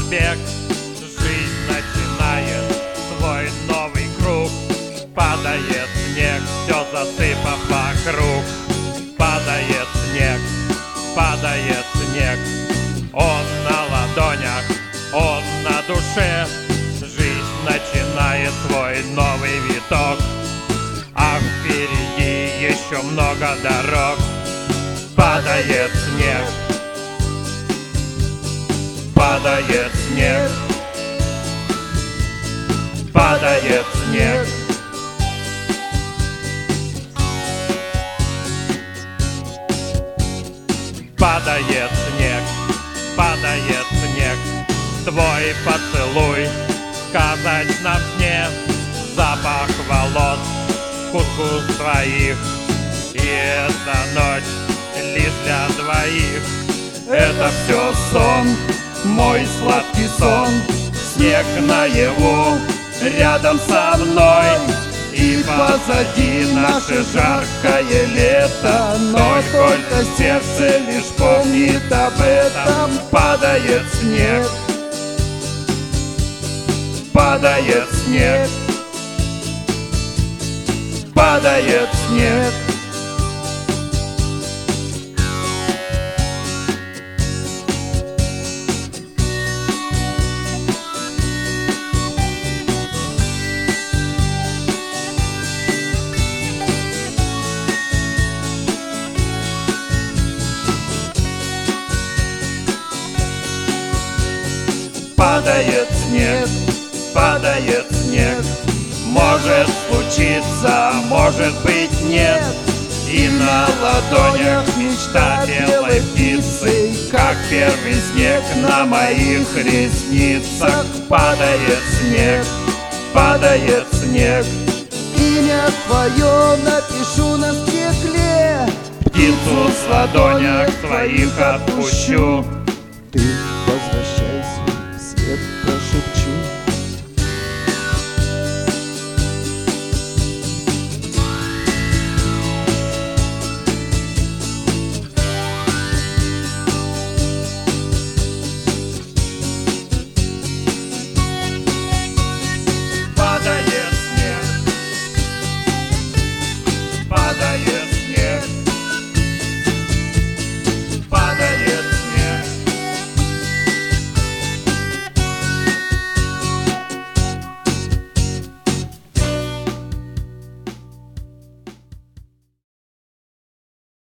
бег. Жизнь начинает свой новый круг. Падает снег, все засыпав вокруг. Падает снег, падает снег. Он на ладонях, он на душе. Жизнь начинает свой новый виток. А впереди еще много дорог. Падает снег, падает снег, падает снег. Падает снег, падает снег. Твой поцелуй сказать на сне. Запах волос, вкус твоих. И эта ночь лишь для двоих. Это все сон, мой сладкий сон. Снег наяву, рядом со мной. И позади наше жаркое лето. Но только сердце лишь помнит об этом. Падает снег, падает снег, падает снег. Падает снег, падает снег. Может случиться, может быть нет. И на ладонях мечта белой птицы, как первый снег на моих ресницах. Падает снег, падает снег. Имя твое напишу на стекле. Птицу с ладонях твоих отпущу. Ты